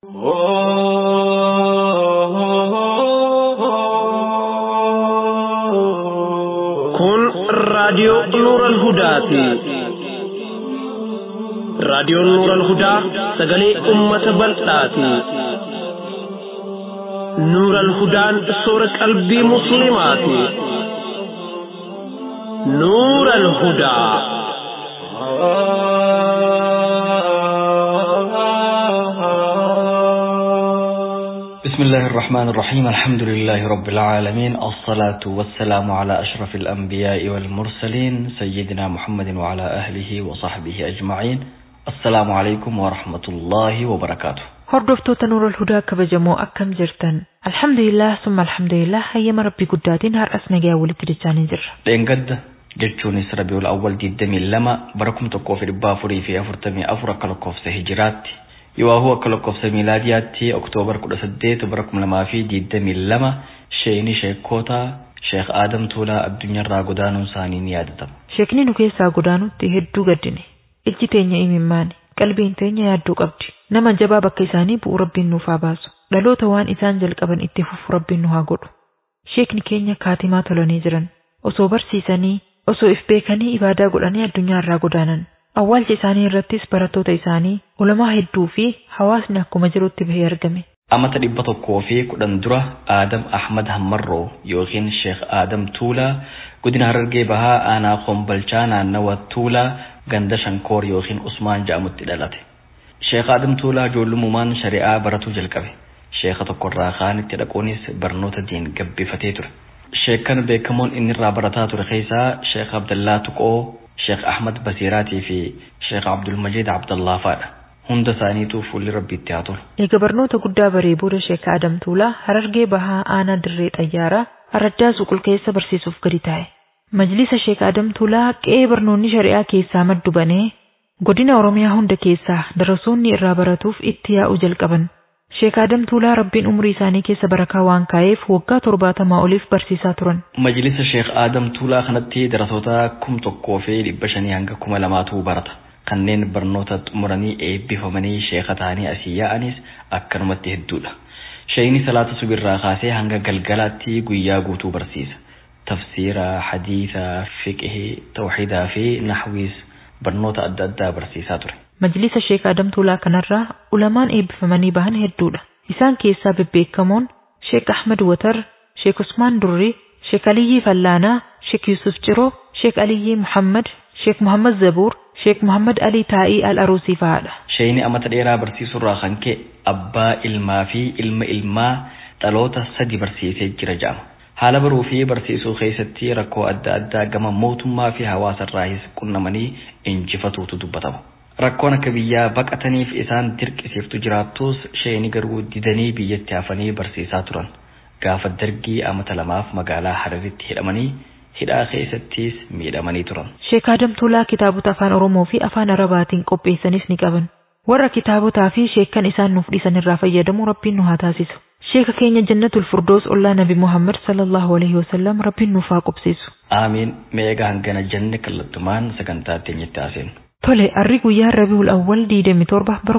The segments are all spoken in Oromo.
Kun raadiyoo Nuural Hudaati. Raadiyoon Nuural Hudaa sagalee uummata bal'aati. Nuural Hudaan soora qalbii musliimaati. Nuural Hudaa. بسم الله الرحمن الرحيم الحمد لله رب العالمين الصلاة والسلام على أشرف الأنبياء والمرسلين سيدنا محمد وعلى أهله وصحبه أجمعين السلام عليكم ورحمة الله وبركاته. Hordoftoota Nuurul Hudaa kabajamoo akkam jirtan? Alhamdulillah summa alhamdulillah hayyama Rabbii guddaatiin har'as nagaa walitti dachaanii jirra. Dheengadda jechuunis Rabiul Awwal 22 bara 1444 akka lakkoofsa hijiraatti yoo akka lakkoofsa miilaadiyaatti Oktoobar 18 bara 2022 sheekni sheekota Sheekh Adam Tuulaa addunyaarraa godaanuun isaanii ni yaadatama. Sheekni nu keessaa godaanutti hedduu gaddine. Ijji teenya imimmaani, qalbiin teenya yaadduu qabdi. Nama jabaa bakka isaanii bu'u Rabbiin nuuf haa baasu. Dhaloota waan isaan jalqaban itti fufu Rabbiin nu haa godhu. Sheekni keenya kaatimaa tolanii jiran. Osoo barsiisanii, osoo if beekanii ibaadaa godhanii addunyaarraa godaanan. Awwaalcha isaanii irrattis barattoota isaanii, ulamaa hedduu fi hawaasni akkuma jirutti bahee argame. Amata 110 dura Adam Ahmad Hammarroo yookiin Sheekh Adam Tuulaa godina Harargee Bahaa aanaa Kombolchaa naannawa Tuulaa ganda Shankoor yookiin Usmaan jedhamutti dhalate. Sheekh Adam Tuulaa ijoollummaan shari'aa baratuu jalqabe. Sheekha tokkorraa kaanitti dhaquunis barnoota diin gabbifatee ture. Sheekkan beekamoon inni irraa barataa ture keessaa Sheekh Abdallaa Tuqoo, Sheekh Ahmad Basiiraatii fi Sheekh Abdul Majid Abdallaa fa'aadha. Hunda isaaniitu fuulli Rabbiitti haa tolu. Eega barnoota guddaa baree booda Sheekh Adam Tuulaa Harargee Bahaa aanaa Dirree Xayyaaraa Araddaa Suqul keessa barsiisuuf gadi taa'e. Majlisa Sheekh Adam Tuulaa qe'ee barnoonni shari'aa keessaa maddu banee godina Oromiyaa hunda keessaa darasoonni irraa baratuuf itti yaa'u jalqaban. Sheekh Adam Tuulaa Rabbiin umrii isaanii keessa barakaa waan kaa'eef waggaa 70 oliif barsiisaa turan. Majlisa Sheekh Adam Tuulaa kanatti darasoota 1500 hanga 2000tu barata. Kanneen barnoota xumuranii eebbifamanii sheekha ta'anii asii yaa'anis akkanumatti hedduudha. Sheekni salaata subirraa kaasee hanga galgalaatti guyyaa guutuu barsiisa. Tafsiira, hadiisa, fiqhii, tawhiidaa fi nahwiis barnoota adda addaa barsiisaa ture. Majlisa Sheekh Adam Tuulaa kanarraa ulamaan eebbifamanii bahan hedduudha. Isaan keessaa bebbeekamoon Sheekh Ahmad Watar, Sheekh Usmaan Durri, Sheekh Aliyyii Fallaanaa, Sheekh Yusuf Ciroo, Sheekh Aliyyii Muhammad, Sheekh Muhammad Zabuur, Sheekh Muhammad Ali Taa'ii Al-Aruusii fa'aadha. Sheekni amata dheeraa barsiisurraa kan ka'e abbaa ilmaa fi ilma ilmaa dhaloota 3 barsiisee jira jedhama. Haala baruu fi barsiisuu keessatti rakkoo adda addaa gama mootummaa fi hawaasarraas qunnamanii injifatuutu dubbatama. Rakkoon akka biyyaa baqataniif isaan dirqisiiftu jiraattus sheekni garuu didanii biyyatti hafanii barsiisaa turan. Gaafa dargii amata 2 magaalaa Hararitti hidhamanii hidhaa keessattis miidhamanii turan. Sheekh Adam Tuulaa kitaabota afaan Oromoo fi afaan Arabaatiin qopheessanis ni qaban. Warra kitaabotaa fi sheekkan isaan nuuf dhiisan irraa fayyadamu Rabbiin nu haa taasisu. Sheekha keenya Jannatul Firdoos ollaa Nabi Muhammad sallallahu alaihi wasallam Rabbiin nuuf haa qubsiisu. Amiin. Meegaa hangana janne kallattumaan sagantaa teenyatti haaseenu. Tole, arri guyyaa Rabiul Awwal 27 bara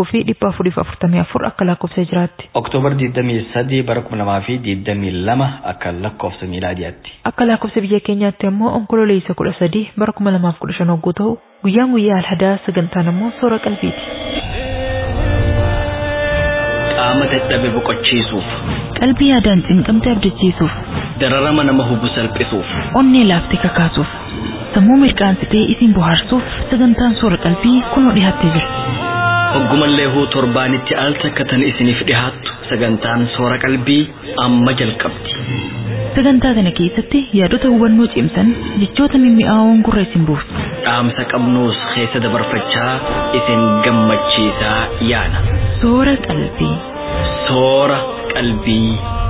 1444 akka lakkoofsa hijraatti. Oktoobar 23 bara 2022 akka lakkoofsa miilaadiyaatti. Akka lakkoofsa biyya keenyaatti ammoo onkololeessa 13 bara 2015 hogguu ta'u guyyaan guyyaa alhadaa sagantaan ammoo soora qalbiiti. Qaama dadhabe boqochiisuuf, qalbii yaadaan cinqamte abdachiisuuf, dararama nama hubu salphisuuf, onnee laaftee kakaasuuf, sammuu mirqaansitee isin bohaarsuuf sagantaan soora qalbii kunoo dhiyaattee jira. Hoggumallee huu torbaanitti al takkatan isiniif dhihaattu sagantaan soora qalbii amma jalqabdi. Sagantaa kana keessatti yaadota hubannoo cimsan jechoota mimmi'aawoon gurra isin buusu. Dhaamsa qabnuus keessa dabarfachaa isin gammachiisaa yaana. Soora qalbii. Soora qalbii.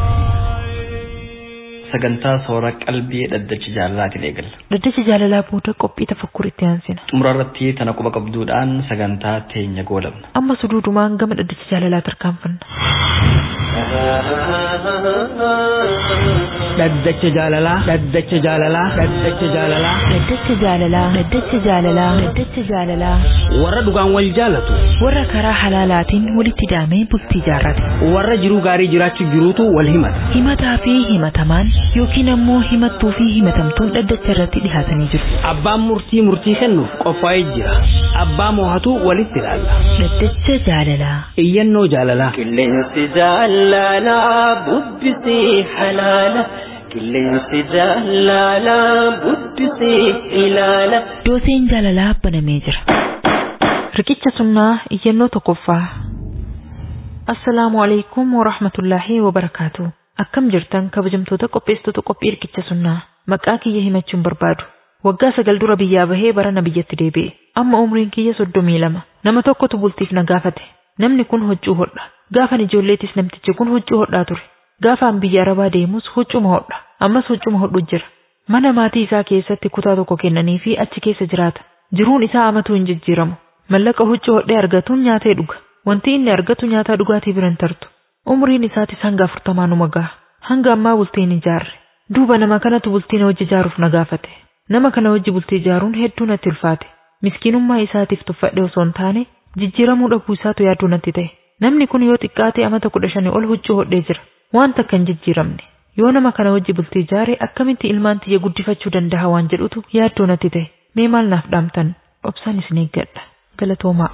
Sagantaa soora qalbii dhaddacha jaalalaatiin eegalla. Dhaddacha jaalalaa booda qophii tafakkur itti aansina. Xumurarratti tana quba qabduudhaan sagantaa teenya goolabna. Amma suduudumaan gama dhaddacha jaalalaa tarkaanfanna. dhaddacha jaalalaa dhaddacha jaalalaa dhaddacha jaalalaa Dhaddacha jaalalaa Dhaddacha jaalalaa Dhaddacha jaalalaa warra dhugaan wal jaalatu warra karaa halaalaatiin walitti hidhamee bultii jaarrate warra jiruu gaarii jiraachuu jiruutu wal himata himataa fi himatamaan yookiin ammoo himattuu fi himatamtuun dhaddacha irratti dhihaatanii jiru. abbaan murtii kennuuf qophaa'ee jira abbaa moohatu walitti ilaalla Dhaddacha jaalalaa iyyannoo jaalalaa qilleensi jaalalaa bubbisii halaala qilleensi jaalalaa bubbisii ilaala. dooseen jaalalaa banamee jira. Riqicha sunnaa iyyannoo tokkoffaa. Assalaamu alaykum wa rahmatullaahi wa barakaatu. Akkam jirtan kabajamtoota qopheessitoota qophii riqicha sunnaa. Maqaa kiyya himachuun barbaadu. Waggaa 9 dura biyyaa bahee barana biyyatti deebi'e. Amma umriin kiyya 32. Nama tokkotu bultiif na gaafate. Namni kun huccuu hodha. Gaafan ijoolleetis namtichi kun huccuu hodhaa ture. Gaafaan biyya Arabaa deemus huccuma hodha. Ammas huccuma hodhu jira. Mana maatii isaa keessatti kutaa tokko kennanii fi achi keessa jiraata. Jiruun isaa amatu hin jijjiiramu. Mallaqa huccuu hodhee argatuun nyaatee dhuga. Wanti inni argatu nyaataa dhugaatii biran tartu. Umriin isaatis hanga 40 numa gaha. Hanga ammaa bultiin ijaarre. Duuba nama kanatu bultii na wajji ijaaruuf na gaafate. Nama kana wajji bultii ijaaruun hedduu natti ulfaate. Miskiinummaa isaatiif tuffadhe osoo hin taane jijjiiramuu dhabuu isaatu yaaduu natti ta'e. Namni kun yoo xiqqaate amata 15 ol huccuu hodhee jira. Waan takka hin jijjiiramne. Yoo nama kana wajji bultii ijaare akkamitti ilmaan tiyya guddifachuu danda'a waan jedhutu yaaddoo natti ta'e. Mee maal naaf dhaamtan? Obsaan isin eeggadha. Galatoomaa.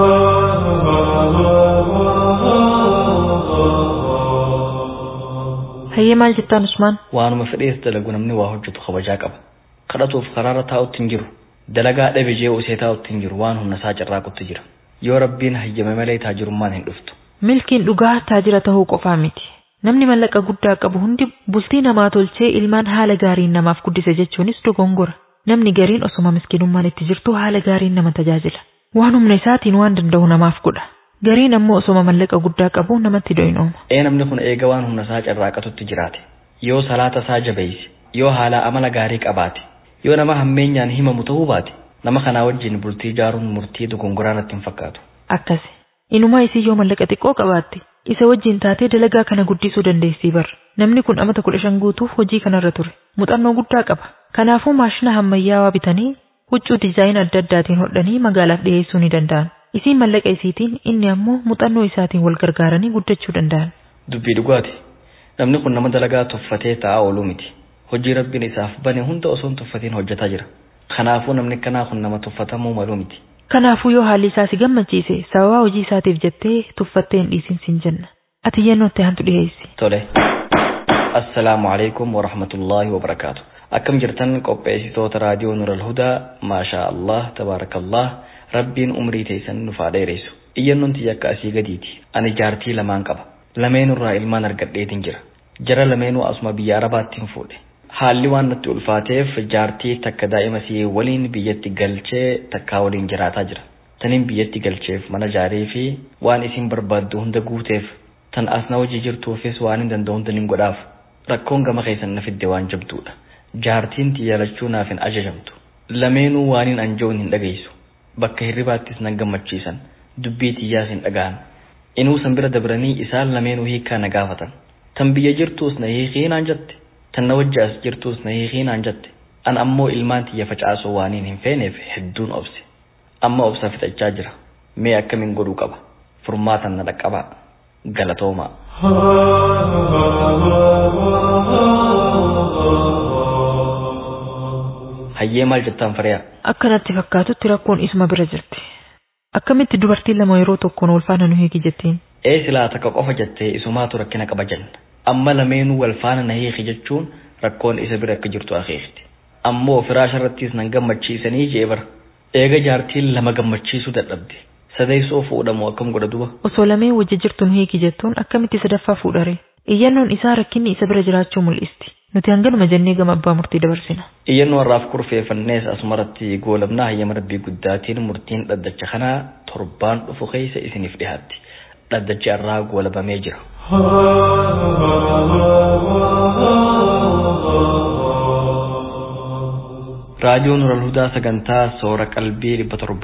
Hayyee maal jettaan Usmaan? waanuma fedhees dalagu namni waa hojjetu kabajaa qaba. Kadhatuuf karaarra taa'utti hin jiru. Dalagaa dhabe jee usee taa'utti hin jiru waan humna isaa carraaqutti jira. Yoo rabbiin hayyame malee taajirummaan hin dhuftu. Milkiin dhugaa taajira tahuu qofaa miti. Namni mallaqa guddaa qabu hundi bultii namaa tolchee ilmaan haala gaariin namaaf guddise jechuunis dogongora. Namni gariin osoma miskiinummaan itti jirtu haala gaariin nama tajaajila. Waan humna isaatiin waan danda'u namaaf godha. Gariin ammoo osoma mallaqa guddaa qabu namatti doyinooma. Namni kun eega waan humna isaa carraaqatutti jiraate. Yoo salaata isaa jabeeyse, yoo haala amala gaarii qabaate, yoo nama hammeenyaan himamu ta'uu baate, nama kanaa wajjin bultii ijaaruun murtii dogongoraa natti hin fakkaatu. Akkasi. Inumaa isii yoo mallaqa xiqqoo qabaatte, isa wajjin taatee dalagaa kana guddisuu dandeessii bar. Namni kun amata 15 guutuuf hojii kanarra ture. Muuxannoo guddaa qaba. Kanaafuu maashina ammayyaawaa bitanii huccuu diizaayinii adda addaatiin hodhanii magaalaaf dhiyeessuu ni danda'an. Isiin mallaqa isiitiin inni ammoo muuxannoo isaatiin wal gargaaranii guddachuu danda'an. Dubbii dhugaati. Namni kun nama dalagaa tuffatee taa'aa ooluu miti. Hojii rabbiin isaaf bane hunda osoo hin tuffatiin hojjetaa jira. Kanaafuu namni kanaa kun nama tuffatamuu maluu miti. Kanaafuu yoo haalli isaa si gammachiise sababa hojii isaatiif jettee tuffattee hin dhiisin siin jenna. Ati iyyannootti hantu dhiyeessi. Tole. Assalaamu alaykum wa rahmatullaahi wa barakaatu. Akkam jirtan qopheessitoota raadiyoo Nurul Hudaa. Maashaa Allah tabaarakallah. Rabbiin umrii teessan nuuf haa dheeressu. Iyyannoon tiyya akka asii gadiiti. Ani jaartii lamaan qaba. Lameenurraa ilmaan argadheetiin jira. Jara lameenuu asuma biyya Arabaattiin fuudhe. Haalli waan natti ulfaateef jaartii takka daa'ima isii waliin biyyatti galchee takkaa waliin jiraataa jira. Taniin biyyatti galcheef mana jaarii fi waan isin barbaaddu hunda guuteef tan asna hojii jirtuufis waan hin danda'u hunda nin godhaaf. Rakkoon gama keessan na fidde waan jabduudha. Jaartiin tiyya lachuu naaf hin ajajamtu. Lameenuu waaniin anja'uun hin dhageessu. Bakka hirribaattis nan gammachiisan. Dubbii tiyyaas hin dhaga'an. Inuu san bira dabranii isaan lameenuu hiikaa na gaafatan. Tan biyya jirtuus na hiikii naan jette. Tan na wajji as jirtuus na hiikii naan jette. An ammoo ilmaan tiyya facaasoo waaniin hin feeneef hedduun obse. Amma obsa fixachaa jira. Mee akkamiin godhuu qaba? Furmaatan na dhaqqabaa. Galatoomaa. Hayyee maal jettaan Fariyaa? Akkanatti fakkaatutti rakkoon isuma bira jirti. Akkamitti dubartiin lama yeroo tokkoon wal faana nu hiiki jettiin? Silaa takka qofa jettee isumaatu rakkina qaba jenna. Amma lameenuu wal faana na hiiki jechuun rakkoon isa bira akka jirtu akeekti. Ammoo firaasha irrattis nan gammachiisanii jee bara. Eega jaartiin lama gammachiisuu dadhabde. Sadeessoo fuudhamu akkam godha duba? Osoo lameen wajji jirtu nu hiiki jettuun akkamitti sadaffaa fuudhare? Iyyannoon isaa rakkinni isa bira jiraachuu mul'isti. Nuti hanganuma jennee gama abbaa murtii dabarsina. Iyyannoo har'aaf kurfeeffannees asumarratti goolabnaa hayyama rabbii guddaatiin murtiin dhaddacha kanaa torbaan dhufu keessa isiniif dhiyaatti. Dhaddachi har'aa goolabamee jira. raadiyoon Nurul Hudaa sagantaa soora qalbii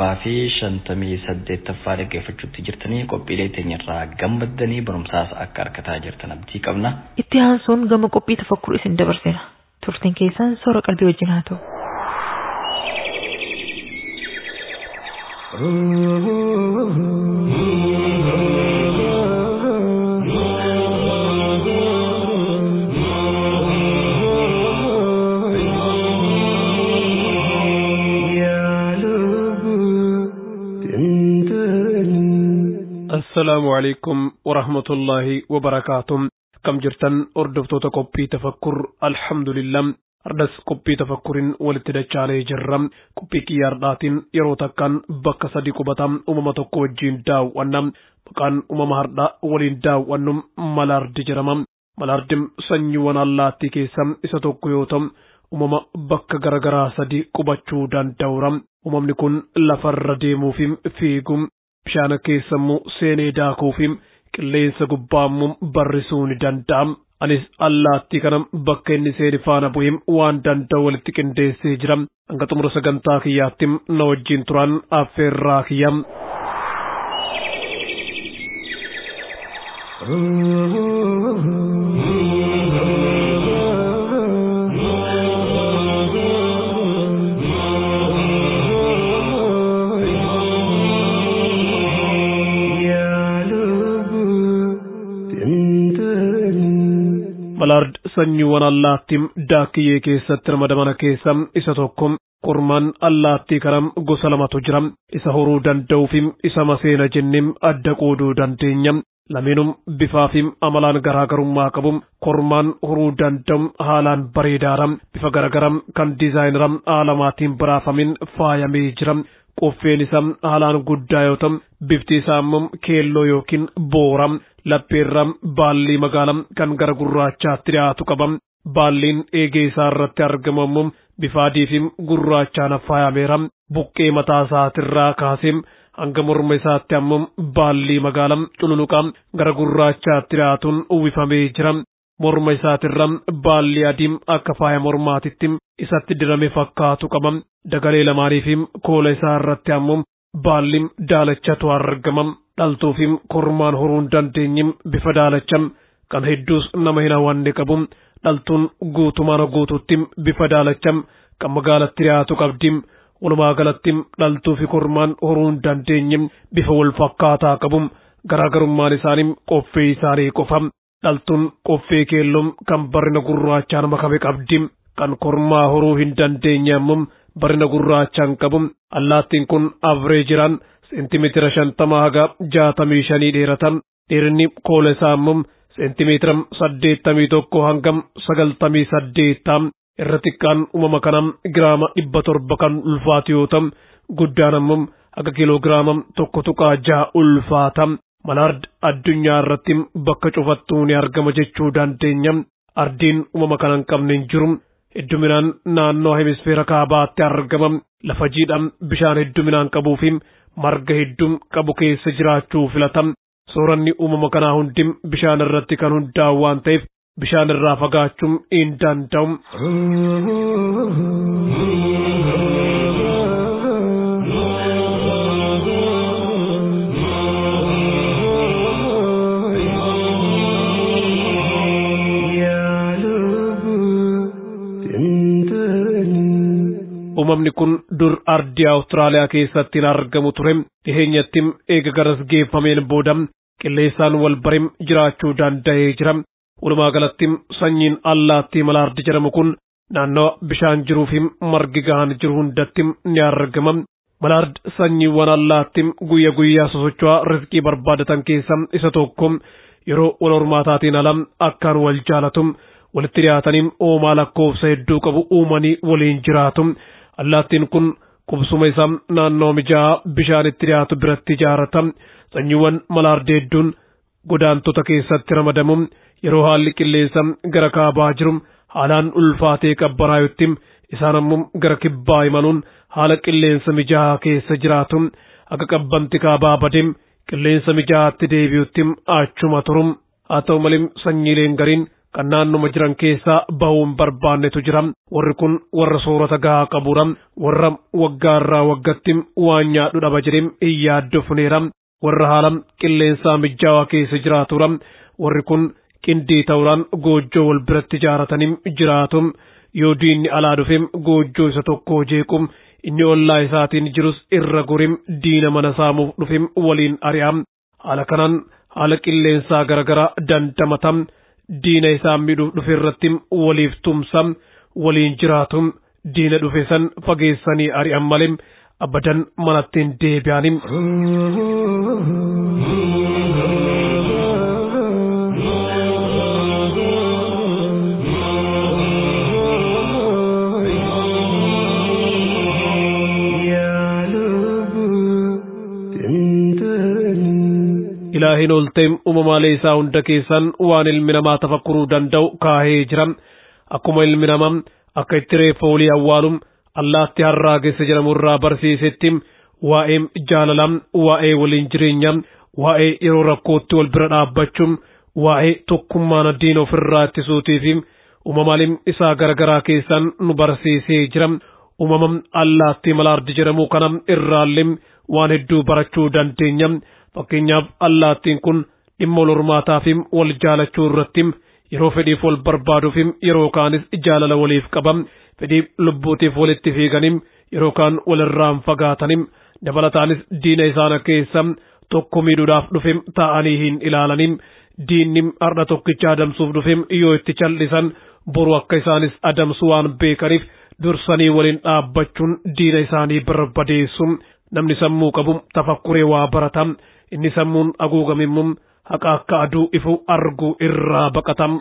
758 taffaa dhaggeeffachuutti jirtanii qophiilee teenyarraa gammaddanii barumsaas akka argataa jirtan abdii qabna. Itti aansuun gama qophii tafakkur isin dabarsina. Turtiin keessan soora qalbii wajjin haa ta'u. السلام عليكم ورحمة الله وبركاته كم جرتن أردفتو تقبي تفكر الحمد لله أردس قبي تفكر ولتدج عليه جرم قبي كياردات يروتكن بك صديق بطم أممتك وجين داو ونم بكان أممهردا ولين داو ونم ملارد جرمم ملاردم سنيوان الله تكيسم إساتوك يوتم أمم بك غرغرا صديق بچو دان دورم أمم نكون لفر ديموفيم فيكم bishaan keessammoo seenee daakuufim qilleensa gubbaammoo barrisuun danda'am anis allaattii kanam bakka inni seeni faana bu'im waan danda'u walitti qindeessee jiram hanga xumura sagantaa kiyyaattim na wajjin turan affeerraa kiyyam. Malard sanyiiwwan allaattii daakiyyee keessatti ramadamana keessam isa tokkom kormaan allaattii kanam gosa lamatu jira isa horuu danda'uufim isa maseena jennim adda qooduu dandeenya lameenum bifaafim amalaan garaagarummaa qabum kormaan horuu danda'um haalaan bareedaaram bifa garagaram kan diizaayinaram haalamaatiin baraafamin faayamee jira qoffeen isaa haalaan guddaa yoo ta'u bifti isaa immoo keelloo yookiin booram lappeerram baalli magaalam kan gara gurraachaatti dhiyaatu qabam baalliin eegee isaa irratti argamamu bifa adiifim gurraachaan faayameeram buqqee mataa isaatirraa kaasim hanga morma isaatti ammoo baalli magaalam cululuqam gara gurraachaatti dhiyaatuun uwwifamee jira morma isaatirra baalli adiim akka faaya mormaatitti isatti dirame fakkaatu qabam dagalee lamaaniifim koola isaa irratti ammoo baallim daalachatu argamam dhaltuufim kormaan horuun dandeenyim bifa daalacham kan hedduus nama hin hawwanne qabum dhaltuun guutumaan guutuuttim bifa daalacham kan magaalatti dhiyaatu qabdim walumaa galattim dhaltuufi kormaan horuun dandeenyim bifa wal fakkaataa qabum garaagarummaan isaanii qoffee isaanii qofam dhaltuun qoffee keelloom kan barina gurraachaan makame qabdim kan kormaa horuu hin dandeenye ammoo barina gurraachaan qabum allaattiin kun avreejiraan seentimeetira 50 haga 65 dheeratam dheerinni koola isaa ammoo seentimeetira 81 hangam 98 irra xiqqaan uumama kanam giraama 700 kan ulfaatu yoo ta'u guddaan ammoo haga kiiloogiraama 1.6 ulfaatam malaard addunyaa irratti bakka cufattuu ni argama jechuu dandeenya ardiin uumama kana hin qabne hin jiru hedduminaan naannoo hemisfeera kaabaatti argama lafa jiidhaa bishaan hedduminaan qabuufi marga hedduu qabu keessa jiraachuu filatam sooranni uumama kanaa hundi bishaan irratti kan hundaa'u waan ta'eef bishaan irraa fagaachuun hin danda'u. Uumamni kun dur ardii Awustiraaliyaa keessatti argamu ture dhiheenyatti eega garas geeffameen booda qilleensaan wal barim jiraachuu danda'ee jira. Walumaa galatti sanyiin allaattii malaardi jedhamu kun naannoo bishaan jiruu fi margi gahaan jiru hundatti ni argama. Malaard sanyiiwwan allaattii guyyaa guyyaa sosocho'aa rizqii barbaadatan keessa isa tokko yeroo wal hormaataatiin ala akkaan wal jaalatu walitti dhiyaatanii uumaa lakkoofsa hedduu qabu uumanii waliin jiraatu. Allaattiin kun qubsuma isaa naannoo mijaa'aa bishaanitti dhiyaatu biratti ijaarata. Sanyiiwwan malaardii hedduun godaantota keessatti ramadamu yeroo haalli qilleensa gara kaabaa jiru haalaan ulfaatee qabbanaayutti isaan ammoo gara kibbaa imaluun haala qilleensa mijaa'aa keessa jiraatu. Akka qabbanti kaabaa badee qilleensa mijaa'aatti deebi'utti achuma turu. Haa ta'u malee sanyiileen gariin kan naannuma jiran keessaa bahuun barbaannetu jira. Warri kun warra soorata gahaa qabudha. Warra waggaarraa waggatti waan nyaadhu dhaba jedhee hin yaaddofneera. Warra haala qilleensaa mijaawaa keessa jiraatudha. Warri kun qindii ta'uudhaan goojjoo wal biratti ijaaratanii jiraatu. Yoo diinni alaa dhufee goojjoo isa tokko jeequ inni ollaa isaatiin jirus irra gorim diina mana saamuuf dhufee waliin ari'a. Haala kanaan haala qilleensaa garagaraa dandamata. Diina isaa miidhuuf dhufe irratti waliif tumsa waliin jiraatu. Diina dhufe san fageessanii ari'an malee abadan manatti hin deebi'anii. Ilaahin olteem uumamaalee isaa hunda keessan waan ilmi namaa tafakkuruu danda'u kaahee jira. Akkuma ilmi namaa akka itti reeffa olii awwaalum allaatti harraagessa jedhamu irraa barsiisetti waa'ee jaalalaa, waa'ee waliin jireenyaa, waa'ee yeroo rakkootti wal bira dhaabbachuu, waa'ee tokkummaan diina ofirraa ittisuutii fi uumamaaleen isaa garagaraa keessan nu barsiisee jira. Uumamam allaatti malaardi jedhamu kana irraallee waan hedduu barachuu dandeenya. Fakkeenyaaf allaattiin kun dhimma wal hormaataa fi wal jaalachuu irratti yeroo fedhiif wal barbaaduuf yeroo kaanis jaalala waliif qabam. Fedhiif lubbuutiif walitti fiiganim yeroo kaan walirraan fagaatanim. Dabalataanis diina isaana keessa tokko miidhuudhaaf dhufe taa'anii hin ilaalanim. Diinni har'a tokkicha adamsuuf dhufe yoo itti callisan boru akka isaanis adamsu waan beekaniif dursanii waliin dhaabbachuun diina isaanii barbadeessu. Namni sammuu qabu tafakkuree waa barata. Inni sammuun haguugamimmu haqa akka aduu ifu arguu irraa baqatam.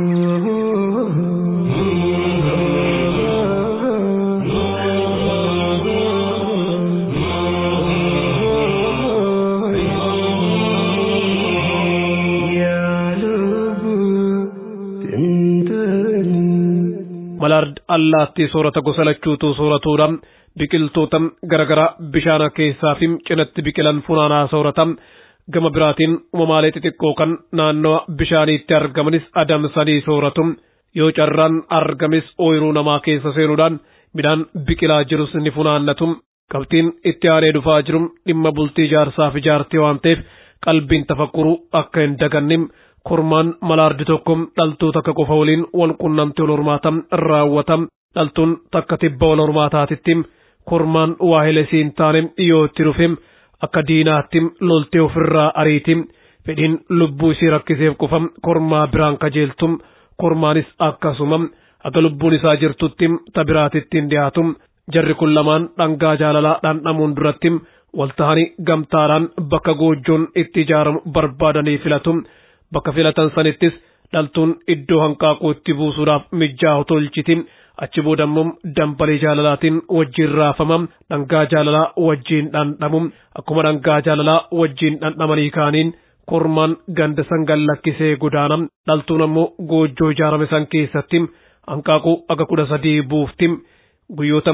Malaard allaatti soorata gosa lachuutu sooratuudha. Biqiltoota garagaraa bishaana keessaa fi cinatti biqilan funaanaa soorata. Gama biraatiin uumamaalee xixiqqoo kan naannoo bishaaniitti argamanis adamsanii sooratu. Yoo carraan argamis ooyiruu namaa keessa seenuudhaan midhaan biqilaa jirus ni funaannatu. Qabxiin itti aanee dhufaa jiru dhimma bultii ijaarsaa fi ijaartii waan ta'eef qalbiin tafakkuruu akka hin dagannim. Kormaan malaardi tokko dhaltuu takka qofa waliin wal qunnamtii wal hormaataa raawwata. Dhaltuun takka tibba wal hormaataatitti kormaan waahila siin taane dhiyoo itti dhufe akka diinaatti loltee ofirraa ariiti. Fedhiin lubbuu isii rakkiseef qofa kormaa biraan kajeeltu. Kormaanis akkasuma akka lubbuun isaa jirtutti tabiraatitti hin dhiyaatu. Jarri kun lamaan dhangaa jaalalaa dhandhamuun duratti wal tahanii gamtaadhaan bakka goojjoon itti ijaaramu barbaadanii filatu. Bakka filatan sanittis dhaltuun iddoo hanqaaquu itti buusuudhaaf mijaa'u tolchiti. Achi boodammoo dambalii jaalalaatiin wajjin raafama. Dhangaa jaalalaa wajjin dhandhamu. Akkuma dhangaa jaalalaa wajjin dhandhamanii kaaniin kormaan ganda san gallakkisee godaana. Dhaltuun ammoo goojjoo ijaarame san keessatti hanqaaquu aga 13 buufti. Guyyoota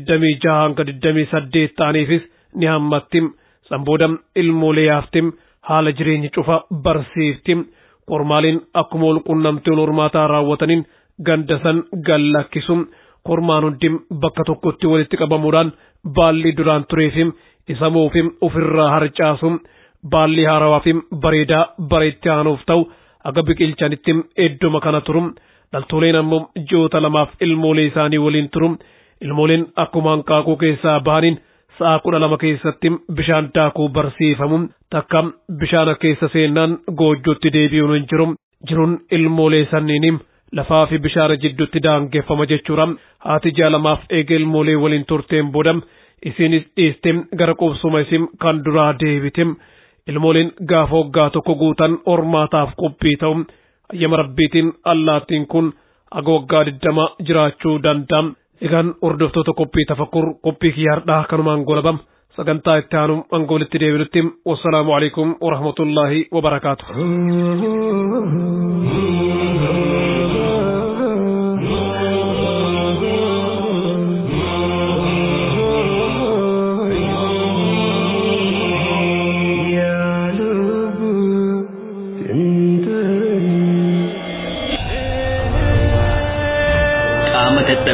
26 hanga 28 ta'aniifis ni hammatti. Sanboodam ilmoolee yaafti. Haala jireenya cufa barsiifti. Kormaaliin akkuma wal qunnamtii wal hormaataa raawwataniin ganda san gallakkisu. Kormaan hundi bakka tokkotti walitti qabamuudhaan baalli duraan tureefim isa moofim ofirraa harcaasu. Baalli haarawaafim bareedaa bareetti aanuuf ta'u aga biqilchanitti eddoma kana turu. Dhaltooleen ammoo ji'oota 2 ilmoolee isaanii waliin turu. Ilmooleen akkuma hanqaaquu keessaa bahaniin sa'a 12 keessatti bishaan daakuu barsiifamu. Takka bishaana keessa seennaan goojjootti deebi'uun hin jiru. Jiruun ilmoolee sanniinim lafaa fi bishaana jidduutti daangeffama jechuudha. Haati jaalamaaf eega ilmoolee waliin turteen booda isinis dhiistee gara qubsuma isin kan duraa deebite. Ilmooleen gaafa waggaa tokko guutan hormaataaf qophii ta'u. Ayyama rabbiitiin allaattiin kun aga waggaa 20 jiraachuu danda'a. Egaan hordoftoota qophii tafakkur qophii kiyyaardhaa kanumaan golabam. Sagantaa itti aanu angoolitti deebinutti wassalaamu alaikum wa rahmatullahi wa barakaatuh.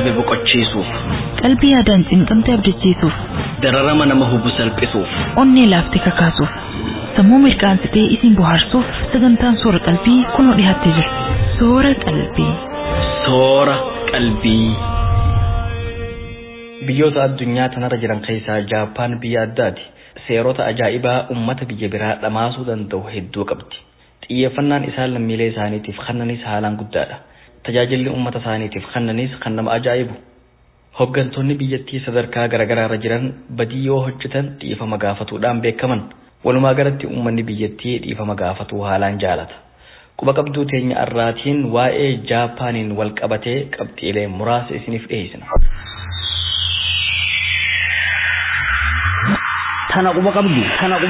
dadhabe boqochiisuuf, qalbii yaadaan cinqamte abdachiisuuf, dararama nama hubu salphisuuf, onnee laaftee kakaasuuf, sammuu mirqaansitee isin bohaarsuuf sagantaan soora qalbii kunoo dhiyaattee jira. Soora qalbii. Soora qalbii. Biyyoota addunyaa tanarra jiran keessaa Jaappaan biyya addaati. Seerota ajaa'ibaa ummata biyya biraa dhamaasuu danda'u hedduu qabdi. Xiyyeeffannaan isaan lammiilee isaaniitiif kennanis haalaan guddaadha. Tajaajilli ummata isaaniitiif kennanis kan nama ajaa'ibu. Hoggantoonni biyyattii sadarkaa garaagaraa irra jiran badii yoo hojjetan dhiifama gaafatuudhaan beekaman. Walumaa galatti uummanni biyyattii dhiifama gaafatuu haalaan jaalata. Quba qabduu teenya arraatiin waa'ee Jaapaaniin wal qabatee qabxiilee muraasa isiniif dhiyeessina. Tana quba qabdu.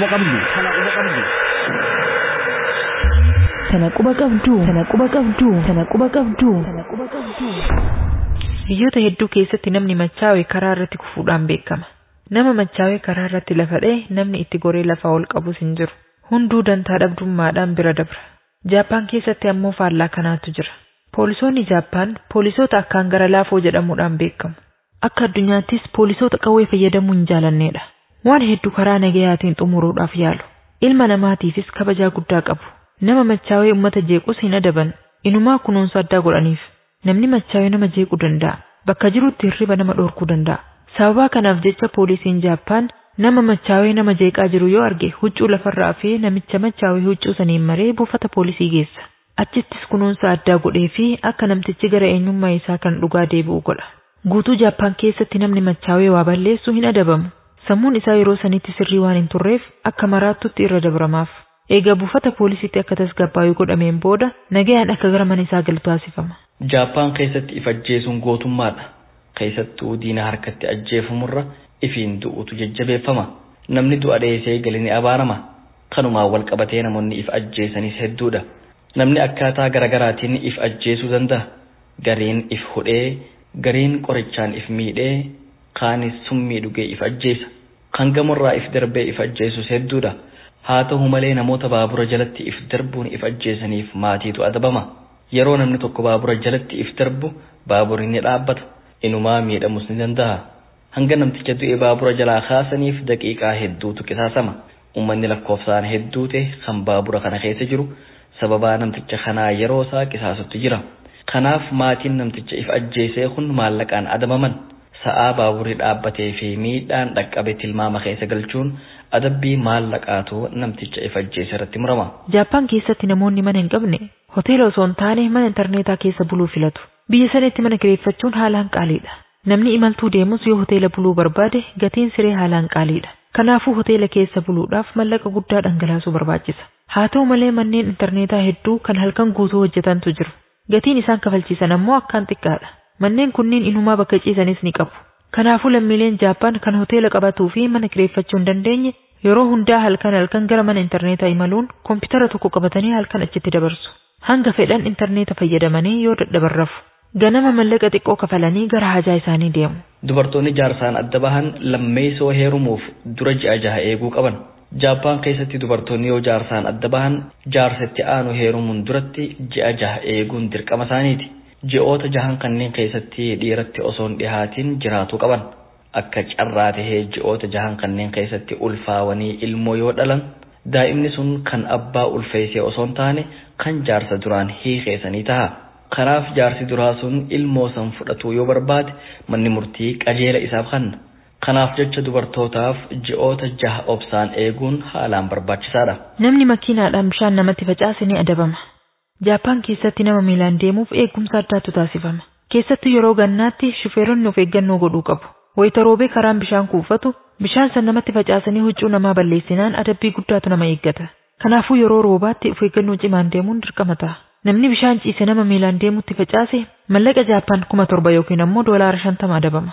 Biyyoota hedduu keessatti namni machaa'e karaa irratti kufuudhaan beekama. Nama machaa'e karaa irratti lafa dha'e namni itti goree lafaa ol qabus hin jiru. Hunduu dantaa dhabdummaadhaan bira dabra. Jaappaan keessatti ammoo faallaa kanaatu jira. Poolisoonni Jaappaan poolisoota akkaan gara laafoo jedhamuudhaan beekamu. Akka addunyaattis poolisoota qawwee fayyadamuu hin jaalannedha. Waan hedduu karaa nagayaatiin xumuruudhaaf yaalu. Ilma namaatiifis kabajaa guddaa qabu. Nama machaa'ee uummata jeequs hin adaban. Inumaa kunuunsa addaa godhaniif. Namni machaa'ee nama jeequu danda'a. Bakka jirutti hirriba nama dhorkuu danda'a. Sababa kanaaf jecha poolisiin Jaappaan nama machaa'ee nama jeeqaa jiru yoo arge huccuu lafarraa fi namicha machaa'ee huccuu saniin maree buufata poolisii geessa. Achittis kunuunsa addaa godhee fi akka namtichi gara eenyummaa isaa kan dhugaa deebi'u godha. Guutuu Jaappaan keessatti namni machaa'ee waa balleessu hin adabamu. Sammuun isaa yeroo sanitti sirrii waan hin turreef akka maraattutti irra dabramaaf. Egaa buufata poolisiitti akka tasgabbaa'uu godhameen booda nagayaan akka gara mana isaa galu taasifama. Jaappaan keessatti if ajjeesuun gootummaadha. Keessattuu diina harkatti ajjeefamurra ifiin du'utu jajjabeeffama. Namni du'a dheessee gale ni abaarama. Kanumaan wal qabatee namoonni if ajjeesanis hedduudha. Namni akkaataa garaagaraatiin if ajjeesuu danda'a. Gariin if hudhee, gariin qorichaan if miidhee, kaanis summii dhugee if ajjeesa. Kan gamurraa if darbee if ajjeesus hedduudha. Haa ta'u malee namoota baabura jalatti if darbuun if ajjeesaniif maatiitu adabama. Yeroo namni tokko baabura jalatti if darbu baaburri ni dhaabbata. Inumaa miidhamus ni danda'a. Hanga namticha du'e baabura jalaa kaasaniif daqiiqaa hedduutu qisaasama. Uummanni lakkoofsaan hedduu ta'e kan baabura kana keessa jiru sababaa namticha kanaa yeroo isaa qisaasutti jira. Kanaaf maatiin namticha if ajjeesee kun maallaqaan adabaman. Sa'aa baaburri dhaabbatee fi miidhaan dhaqqabe tilmaama keessa galchuun adabbii maallaqaatu namticha if ajjeese irratti murama. Jaappaan keessatti namoonni mana hin qabne hoteela osoo hin taane mana intarneetaa keessa buluu filatu. Biyya sanatti mana kireeffachuun haalaan qaaliidha. Namni imaltuu deemus yoo hoteela buluu barbaade gatiin siree haalaan qaaliidha. Kanaafuu hoteela keessa buluudhaaf mallaqa guddaa dhangalaasuu barbaachisa. Haa ta'u malee manneen intarneetaa hedduu kan halkan guutuu hojjetantu jiru. Gatiin isaan kafalchiisan ammoo akkaan xiqqaadha. Manneen kunniin inumaa bakka ciisanis ni qabu. Kanaafuu lammiileen Jaappaan kan hoteela qabatuu fi mana kireeffachuu hin dandeenye yeroo hundaa halkan gara mana intarneetaa imaluun koompitara tokko qabatanii halkan achitti dabarsu. Hanga fedhan intarneeta fayyadamanii yoo dadhaban rafu. Ganama mallaqa xiqqoo kafalanii gara hajaa isaanii deemu. Dubartoonni jaarsaan adda bahan lammeessoo heerumuuf dura ji'a 6 eeguu qaban. Jaappaan keessatti dubartoonni yoo jaarsaan adda bahan jaarsatti aanu heerumuun duratti ji'a 6 eeguun dirqama isaaniiti. Ji'oota 6 kanneen keessatti dhiiratti osoon dhihaatiin jiraatuu qaban. Akka carraa tahee ji'oota 6 kanneen keessatti ulfaawanii ilmoo yoo dhalan daa'imni sun kan abbaa ulfeessee osoon taane kan jaarsa duraan hiikeessanii ta'a. Kanaaf jaarsi duraa sun ilmoo san fudhatuu yoo barbaade manni murtii qajeela isaaf kenna. Kanaaf jecha dubartootaaf ji'oota 6 obsaan eeguun haalaan barbaachisaadha. Namni makiinaadhaan bishaan namatti facaase ni adabama. Jaappaan keessatti nama miilaan deemuuf eegumsa addaatu taasifama. Keessattuu yeroo gannaatti shufeeronni of eeggannoo godhuu qabu. Wayita roobee karaan bishaan kuufatu bishaan san namatti facaasanii huccuu namaa balleessinaan adabbii guddaatu nama eeggata. Kanaafuu yeroo roobaatti of eeggannoo cimaan deemuun dirqama ta'a. Namni bishaan ciise nama miilaan deemutti facaase mallaqa Jaappaan 7,000 yookiin ammoo $50 adabama.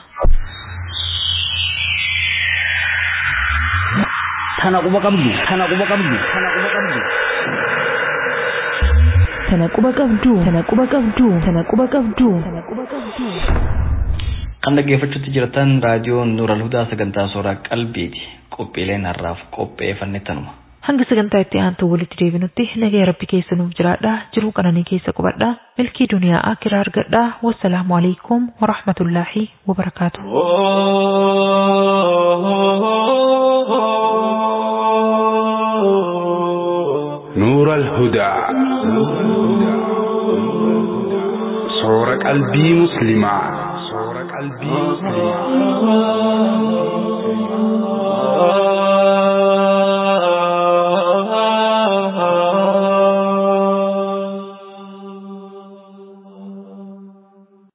Tana quba qabdu. Kan dhaggeeffachuutti jirtan raadiyoon Nuural Hudaa sagantaa Sooraa Qalbiiti. Qophiileen har'aaf qopheeffanne tanuma. hanga sagantaa itti aantu walitti deebinutti nagaa rabbi keessa nuuf jiraadha jiruu qananii keessa qubadha milkii duniyaa akiraa argadha wassalaamu alaikum warahmatullaahi wabarakaatuh. نور الهدى صورة قلبي مسلمة